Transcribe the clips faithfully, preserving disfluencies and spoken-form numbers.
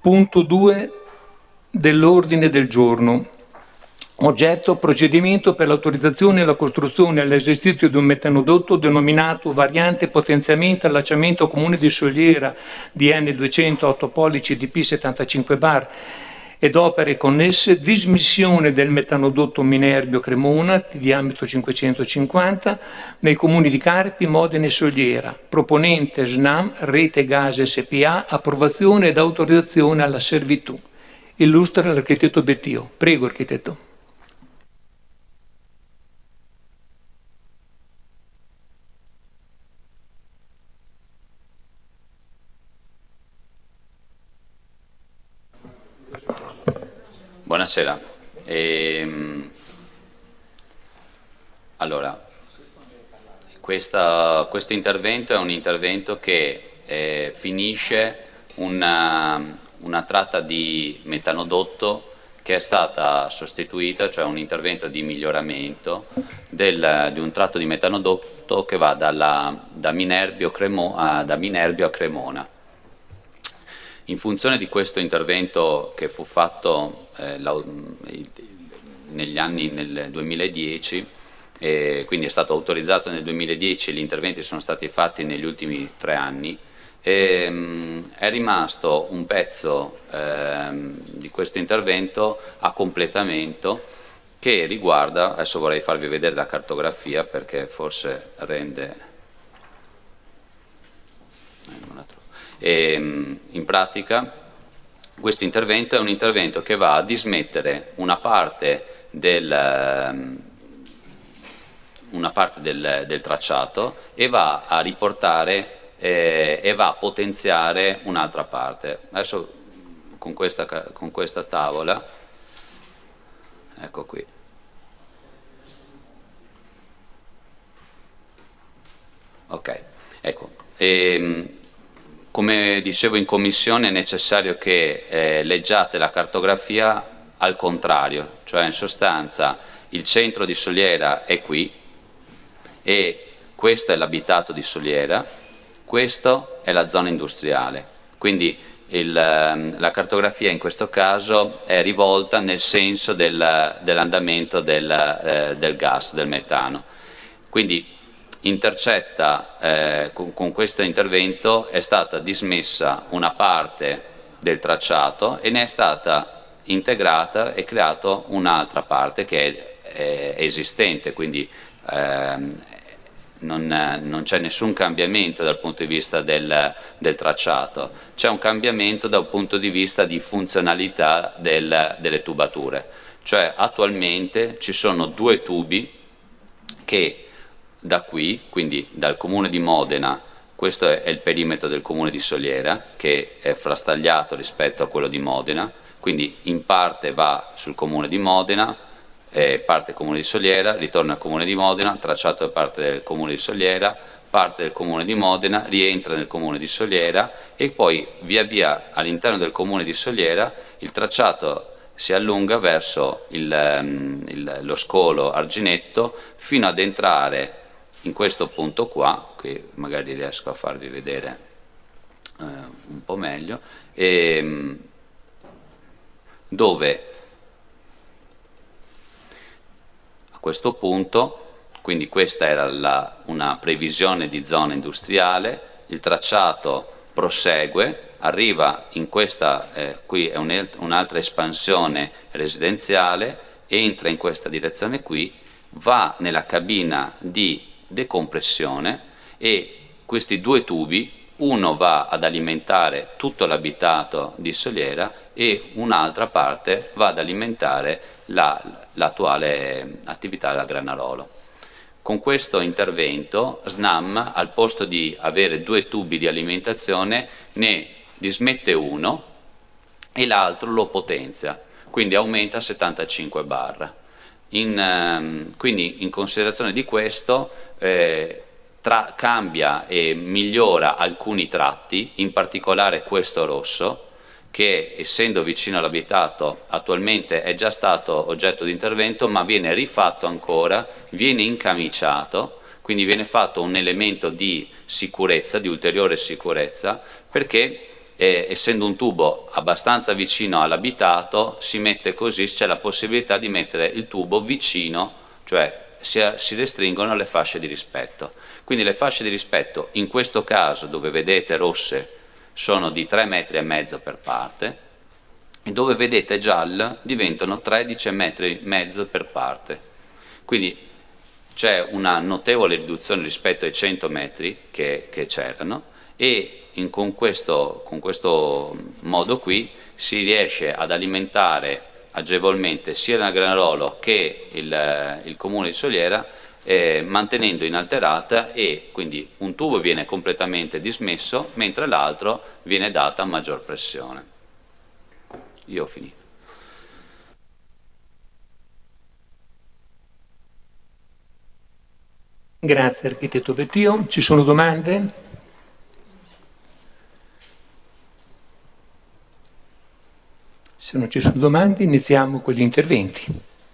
Punto due dell'ordine del giorno. Oggetto procedimento per l'autorizzazione alla costruzione e all'esercizio di un metanodotto denominato variante potenziamento allacciamento comune di Soliera D N duecento otto pollici D P settantacinque bar ed opere connesse, dismissione del metanodotto Minerbio Cremona di diametro cinquecentocinquanta nei comuni di Carpi, Modena e Soliera. Proponente SNAM Rete Gas S P A, approvazione ed autorizzazione alla servitù. Illustra l'architetto Bettio. Prego, architetto. Buonasera. Ehm, allora, questa, questo intervento è un intervento che eh, finisce una, una tratta di metanodotto che è stata sostituita, cioè un intervento di miglioramento del, di un tratto di metanodotto che va dalla, da, Minerbio Cremo, a, da Minerbio a Cremona. In funzione di questo intervento che fu fatto eh, la, negli anni nel duemiladieci, eh, quindi è stato autorizzato nel duemiladieci e gli interventi sono stati fatti negli ultimi tre anni, ehm, è rimasto un pezzo ehm, di questo intervento a completamento che riguarda, adesso vorrei farvi vedere la cartografia perché forse rende... Eh, non la trovo. E, in pratica questo intervento è un intervento che va a dismettere una parte del, una parte del, del tracciato e va a riportare eh, e va a potenziare un'altra parte. Adesso con questa, con questa tavola, ecco qui, ok, ecco. E, come dicevo in commissione è necessario che eh, leggiate la cartografia al contrario, cioè in sostanza il centro di Soliera è qui e questo è l'abitato di Soliera, questo è la zona industriale, quindi il, la cartografia in questo caso è rivolta nel senso del, dell'andamento del, eh, del gas, del metano. Quindi intercetta eh, con, con questo intervento è stata dismessa una parte del tracciato e ne è stata integrata e creata un'altra parte che è, è esistente, quindi ehm, non, non c'è nessun cambiamento dal punto di vista del, del tracciato, c'è un cambiamento dal punto di vista di funzionalità del, delle tubature, cioè attualmente ci sono due tubi che da qui, quindi dal comune di Modena, questo è il perimetro del comune di Soliera che è frastagliato rispetto a quello di Modena, quindi in parte va sul comune di Modena, eh, parte comune di Soliera, ritorna al comune di Modena, tracciato da parte del comune di Soliera, parte del comune di Modena, rientra nel comune di Soliera e poi via via all'interno del comune di Soliera il tracciato si allunga verso il, il, lo scolo Arginetto fino ad entrare in questo punto qua, che magari riesco a farvi vedere eh, un po' meglio, e, dove a questo punto, quindi questa era la, una previsione di zona industriale, il tracciato prosegue, arriva in questa, eh, qui è un'altra espansione residenziale, entra in questa direzione qui, va nella cabina di decompressione e questi due tubi, uno va ad alimentare tutto l'abitato di Soliera e un'altra parte va ad alimentare la, l'attuale attività della Granarolo. Con questo intervento SNAM, al posto di avere due tubi di alimentazione, ne dismette uno e l'altro lo potenzia, quindi aumenta a settantacinque bar. In, ehm, quindi in considerazione di questo eh, tra, cambia e migliora alcuni tratti, in particolare questo rosso che essendo vicino all'abitato attualmente è già stato oggetto di intervento ma viene rifatto ancora, viene incamiciato, quindi viene fatto un elemento di sicurezza, di ulteriore sicurezza, perché eh, essendo un tubo abbastanza vicino all'abitato, si mette così, c'è la possibilità di mettere il tubo vicino, cioè si, si restringono le fasce di rispetto. Quindi le fasce di rispetto, in questo caso, dove vedete rosse, sono di tre metri e mezzo per parte, e dove vedete gialle diventano tredici metri e mezzo per parte. Quindi c'è una notevole riduzione rispetto ai cento metri che, che c'erano, e in, con, questo, con questo modo qui si riesce ad alimentare agevolmente sia la Granarolo che il, il comune di Soliera, eh, mantenendo inalterata, e quindi un tubo viene completamente dismesso mentre l'altro viene data a maggior pressione. Io ho finito. Grazie architetto Bettio. Ci sono domande? Se non ci sono domande iniziamo con gli interventi.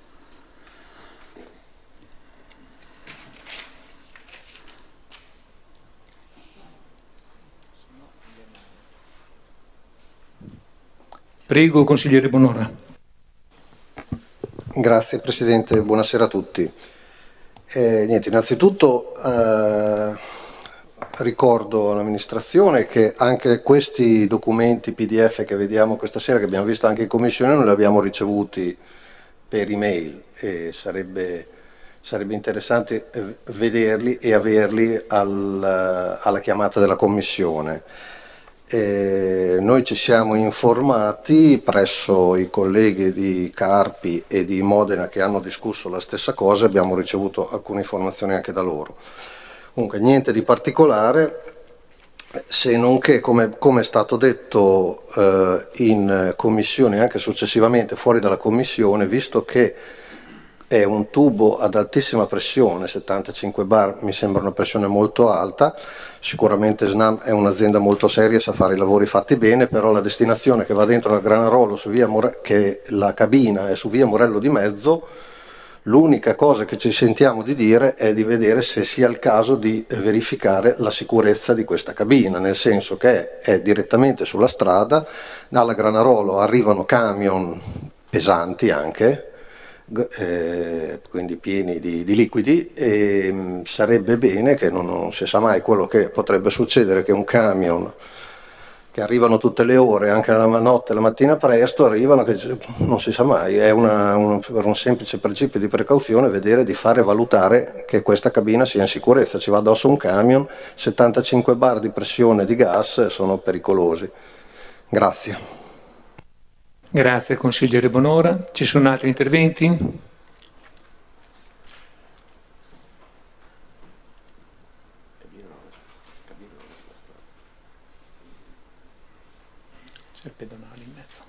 Prego, consigliere Bonora. Grazie Presidente, buonasera a tutti. Eh, niente, innanzitutto eh, ricordo all'amministrazione che anche questi documenti P D F che vediamo questa sera, che abbiamo visto anche in commissione, non li abbiamo ricevuti per email, e sarebbe, sarebbe interessante vederli e averli al, alla chiamata della commissione. Eh, noi ci siamo informati presso i colleghi di Carpi e di Modena che hanno discusso la stessa cosa, abbiamo ricevuto alcune informazioni anche da loro. Comunque niente di particolare, se non che, come, come è stato detto eh, in commissione e anche successivamente fuori dalla commissione, visto che è un tubo ad altissima pressione, settantacinque bar mi sembra una pressione molto alta, sicuramente Snam è un'azienda molto seria e sa fare i lavori fatti bene, però la destinazione che va dentro la Granarolo, su via More- che la cabina è su via Morello di Mezzo, l'unica cosa che ci sentiamo di dire è di vedere se sia il caso di verificare la sicurezza di questa cabina, nel senso che è direttamente sulla strada, dalla Granarolo arrivano camion pesanti anche, Eh, quindi pieni di, di liquidi, e mh, sarebbe bene che non, non si sa mai quello che potrebbe succedere, che un camion che arrivano tutte le ore, anche la notte, la mattina presto arrivano, che non si sa mai, è una, un, per un semplice principio di precauzione vedere di fare valutare che questa cabina sia in sicurezza. Ci va addosso un camion, settantacinque bar di pressione di gas sono pericolosi. Grazie. Grazie consigliere Bonora. Ci sono altri interventi? C'è il pedonale in mezzo.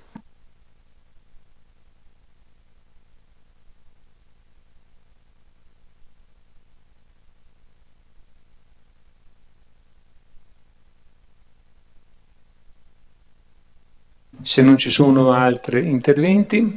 Se non ci sono altri interventi.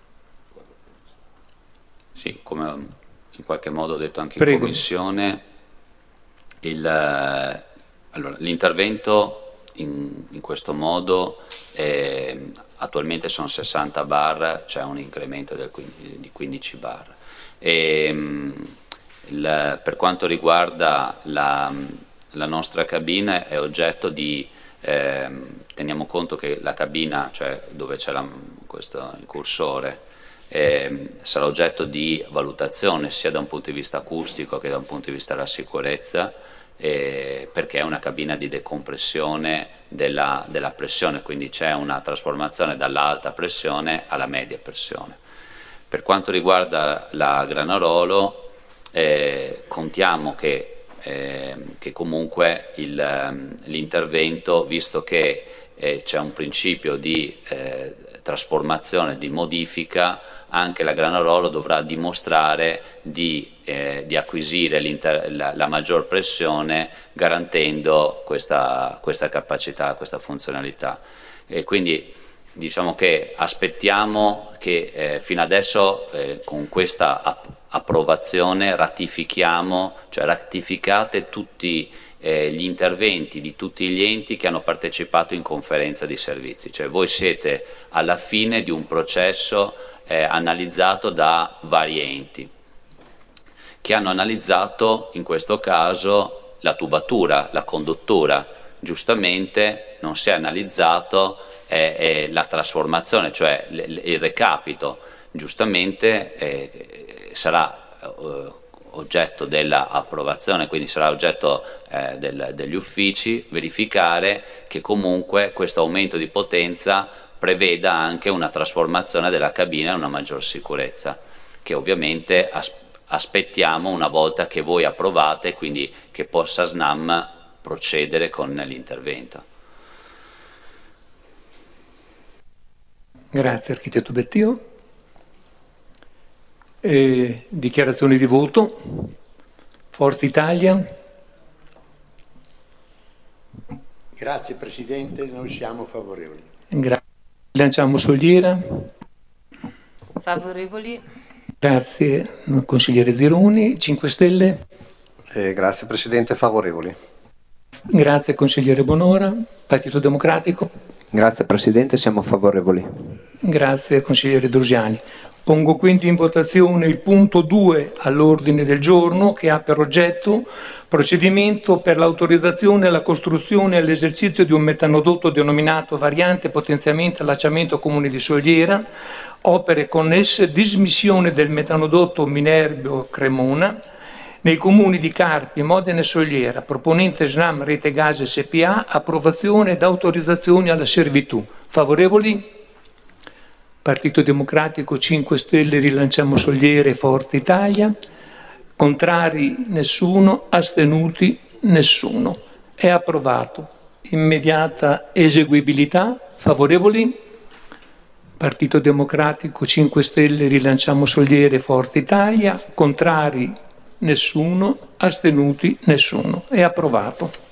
Sì, come in qualche modo ho detto anche Prego. in commissione, il, allora, l'intervento in, in questo modo eh, attualmente sono sessanta bar, c'è un incremento del, di quindici bar. E, il, per quanto riguarda la, la nostra cabina, è oggetto di Eh, teniamo conto che la cabina, cioè dove c'è la, questo, il cursore, eh, sarà oggetto di valutazione sia da un punto di vista acustico che da un punto di vista della sicurezza, eh, perché è una cabina di decompressione della, della pressione, quindi c'è una trasformazione dall'alta pressione alla media pressione. Per quanto riguarda la Granarolo, eh, contiamo che Eh, che comunque il, l'intervento, visto che eh, c'è un principio di eh, trasformazione, di modifica, anche la Granarolo dovrà dimostrare di, eh, di acquisire la, la maggior pressione, garantendo questa, questa capacità, questa funzionalità. E quindi diciamo che aspettiamo che eh, fino adesso eh, con questa app- approvazione ratifichiamo, cioè ratificate tutti eh, gli interventi di tutti gli enti che hanno partecipato in conferenza di servizi, cioè voi siete alla fine di un processo eh, analizzato da vari enti che hanno analizzato in questo caso la tubatura, la conduttura. Giustamente non si è analizzato eh, eh, la trasformazione, cioè l- l- il recapito. Giustamente eh, sarà eh, oggetto dell'approvazione, quindi sarà oggetto eh, del, degli uffici verificare che comunque questo aumento di potenza preveda anche una trasformazione della cabina e una maggior sicurezza, che ovviamente as- aspettiamo una volta che voi approvate, quindi che possa SNAM procedere con l'intervento. Grazie architetto Bettio. E dichiarazioni di voto. Forza Italia. Grazie Presidente, noi siamo favorevoli. Grazie. Lanciamo Soliera. Favorevoli. Grazie consigliere Zironi. cinque Stelle. Eh, grazie Presidente, favorevoli. Grazie consigliere Bonora. Partito Democratico. Grazie Presidente, siamo favorevoli. Grazie consigliere Drusiani. Pongo quindi in votazione il punto due all'ordine del giorno, che ha per oggetto procedimento per l'autorizzazione alla costruzione e all'esercizio di un metanodotto denominato variante potenziamento allacciamento comune di Soliera, opere connesse, dismissione del metanodotto Minerbio-Cremona nei comuni di Carpi, Modena e Soliera, proponente SNAM Rete Gas S P A, approvazione ed autorizzazione alla servitù. Favorevoli? Partito Democratico, cinque Stelle, Rilanciamo Soliera e Forza Italia. Contrari nessuno, astenuti nessuno. È approvato. Immediata eseguibilità. Favorevoli? Partito Democratico, cinque Stelle, Rilanciamo Soliera e Forza Italia. Contrari nessuno, astenuti nessuno. È approvato.